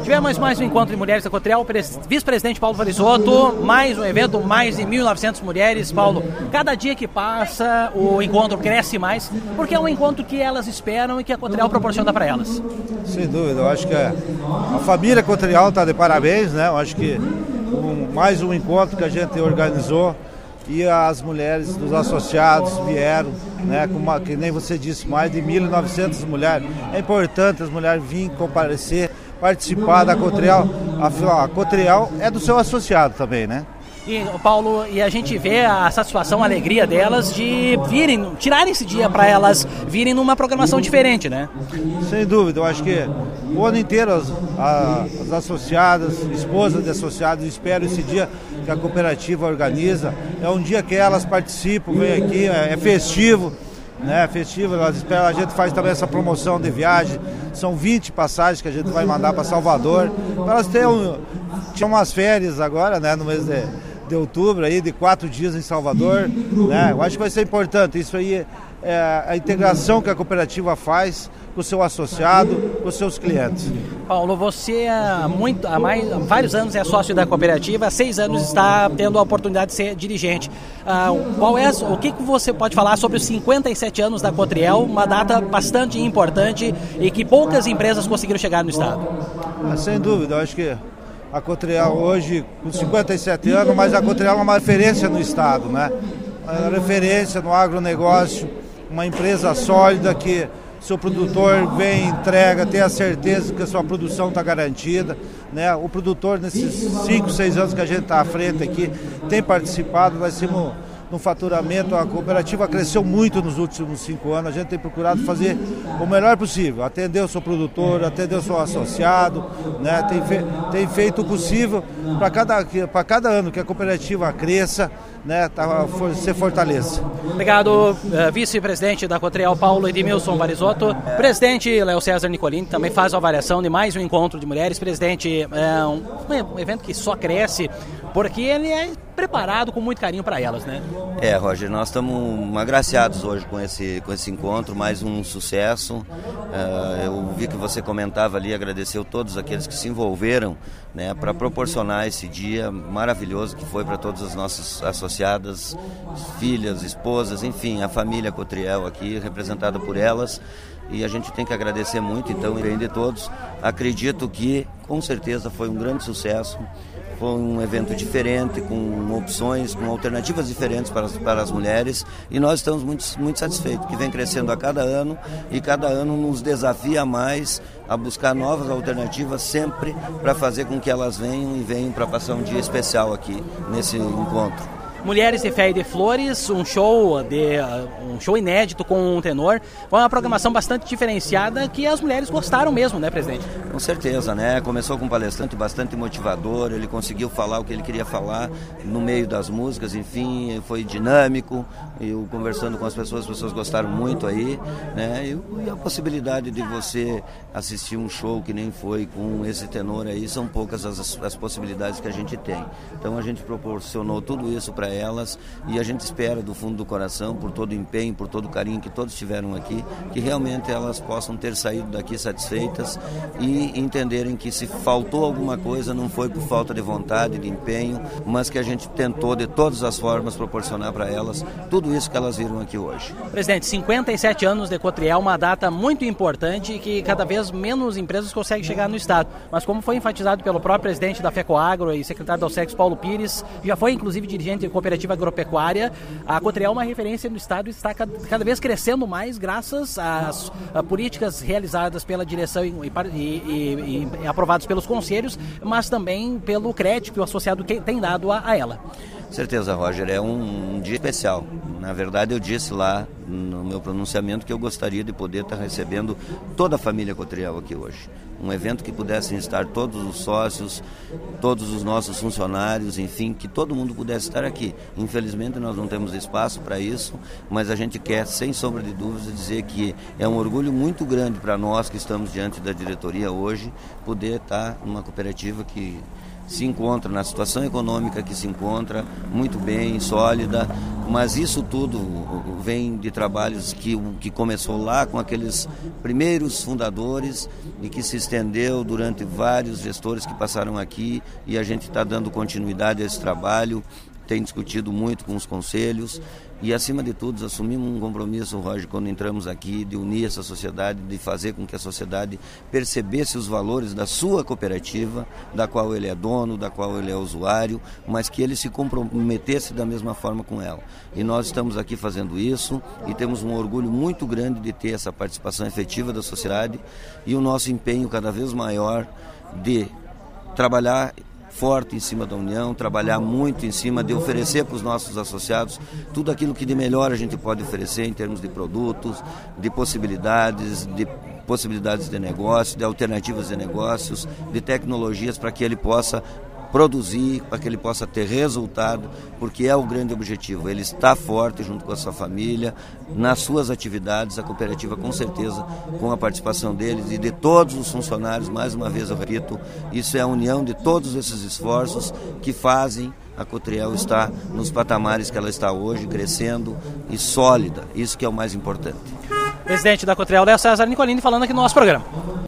Tivemos mais um encontro de mulheres da Cotrijal, vice-presidente Paulo Varisotto, mais um evento, mais de 1.900 mulheres. Paulo, cada dia que passa o encontro cresce mais, porque é um encontro que elas esperam e que a Cotrijal proporciona para elas. Sem dúvida, eu acho que a família Cotrijal está de parabéns, né? Eu acho que mais um encontro que a gente organizou e as mulheres dos associados vieram, né? Que nem você disse, mais de 1.900 mulheres. É importante as mulheres virem comparecer, participar da Cotrijal. A Cotrijal é do seu associado também, né? E, Paulo, e a gente vê a satisfação, a alegria delas de virem, tirarem esse dia para elas virem numa programação diferente, né? Sem dúvida, eu acho que o ano inteiro as associadas, esposas de associados esperam esse dia que a cooperativa organiza. É um dia que elas participam, vêm aqui, é festivo, né? Festivo, elas esperam, a gente faz também essa promoção de viagem. São 20 passagens que a gente vai mandar para Salvador. Elas tinham umas férias agora, né, no mês de outubro, aí, de 4 dias em Salvador, né? Eu acho que vai ser importante. Isso aí é a integração que a cooperativa faz com o seu associado, com os seus clientes. Paulo, você há vários anos é sócio da cooperativa, há 6 anos está tendo a oportunidade de ser dirigente. O que você pode falar sobre os 57 anos da Cotrijal, uma data bastante importante e que poucas empresas conseguiram chegar no estado? Sem dúvida, eu acho que a Cotrijal hoje, com 57 anos, mas a Cotrijal é uma referência no estado, né? Uma referência no agronegócio, uma empresa sólida que seu produtor vem, entrega, tem a certeza que a sua produção está garantida, né? O produtor, nesses 5, 6 anos que a gente está à frente aqui, tem participado, nós temos no faturamento, a cooperativa cresceu muito nos últimos 5 anos, a gente tem procurado fazer o melhor possível, atender o seu produtor, atender o seu associado, né? Tem feito o possível para cada ano que a cooperativa cresça, né? Se fortaleça. Obrigado, vice-presidente da Cotrijal, Paulo Edmilson Varisotto. Presidente Léo César Nicolini também faz a avaliação de mais um encontro de mulheres. Presidente, é um evento que só cresce porque ele é preparado com muito carinho para elas, né? Roger, nós estamos agraciados hoje com esse encontro, mais um sucesso. Eu vi que você comentava ali, agradeceu todos aqueles que se envolveram, né, para proporcionar esse dia maravilhoso que foi para todas as nossas associadas, filhas, esposas, enfim, a família Cotrijal aqui, representada por elas. E a gente tem que agradecer muito, então, em bem de todos. Acredito que, com certeza, foi um grande sucesso. Foi um evento diferente, com opções, com alternativas diferentes para as mulheres, e nós estamos muito satisfeitos, que vem crescendo a cada ano, e cada ano nos desafia mais a buscar novas alternativas, sempre para fazer com que elas venham para passar um dia especial aqui nesse encontro. Mulheres de Fé e de Flores, um show inédito com um tenor, foi uma programação bastante diferenciada que as mulheres gostaram mesmo, né, presidente? Com certeza, né? Começou com um palestrante bastante motivador, ele conseguiu falar o que ele queria falar no meio das músicas, enfim, foi dinâmico, eu conversando com as pessoas gostaram muito aí, né? E a possibilidade de você assistir um show que nem foi com esse tenor aí, são poucas as possibilidades que a gente tem. Então a gente proporcionou tudo isso para elas e a gente espera do fundo do coração, por todo o empenho, por todo o carinho que todos tiveram aqui, que realmente elas possam ter saído daqui satisfeitas e entenderem que se faltou alguma coisa não foi por falta de vontade, de empenho, mas que a gente tentou de todas as formas proporcionar para elas tudo isso que elas viram aqui hoje. Presidente, 57 anos de Cotrijal, uma data muito importante que cada vez menos empresas conseguem chegar no estado, mas como foi enfatizado pelo próprio presidente da FECOAGRO e secretário da OSEX, Paulo Pires, já foi inclusive dirigente de cooperativa agropecuária, a Cotrijal é uma referência no estado e está cada vez crescendo mais graças às políticas realizadas pela direção e aprovadas pelos conselhos, mas também pelo crédito que o associado tem dado a ela. Certeza, Roger, é um dia especial. Na verdade, eu disse lá no meu pronunciamento que eu gostaria de poder estar recebendo toda a família Cotrijal aqui hoje. Um evento que pudessem estar todos os sócios, todos os nossos funcionários, enfim, que todo mundo pudesse estar aqui. Infelizmente, nós não temos espaço para isso, mas a gente quer, sem sombra de dúvida, dizer que é um orgulho muito grande para nós que estamos diante da diretoria hoje, poder estar numa cooperativa que se encontra na situação econômica que se encontra, muito bem, sólida, mas isso tudo vem de trabalhos que começou lá com aqueles primeiros fundadores e que se estendeu durante vários gestores que passaram aqui, e a gente está dando continuidade a esse trabalho, tem discutido muito com os conselhos e, acima de tudo, assumimos um compromisso, Roger, quando entramos aqui, de unir essa sociedade, de fazer com que a sociedade percebesse os valores da sua cooperativa, da qual ele é dono, da qual ele é usuário, mas que ele se comprometesse da mesma forma com ela. E nós estamos aqui fazendo isso e temos um orgulho muito grande de ter essa participação efetiva da sociedade e o nosso empenho cada vez maior de trabalhar forte em cima da união, trabalhar muito em cima de oferecer para os nossos associados tudo aquilo que de melhor a gente pode oferecer em termos de produtos, de possibilidades de negócio, de alternativas de negócios, de tecnologias para que ele possa produzir, para que ele possa ter resultado, porque é o grande objetivo. Ele está forte junto com a sua família, nas suas atividades, a cooperativa com certeza, com a participação deles e de todos os funcionários, mais uma vez eu repito, isso é a união de todos esses esforços que fazem a Cotriel estar nos patamares que ela está hoje, crescendo e sólida, isso que é o mais importante. Presidente da Cotriel, Léo César Nicolini, falando aqui no nosso programa.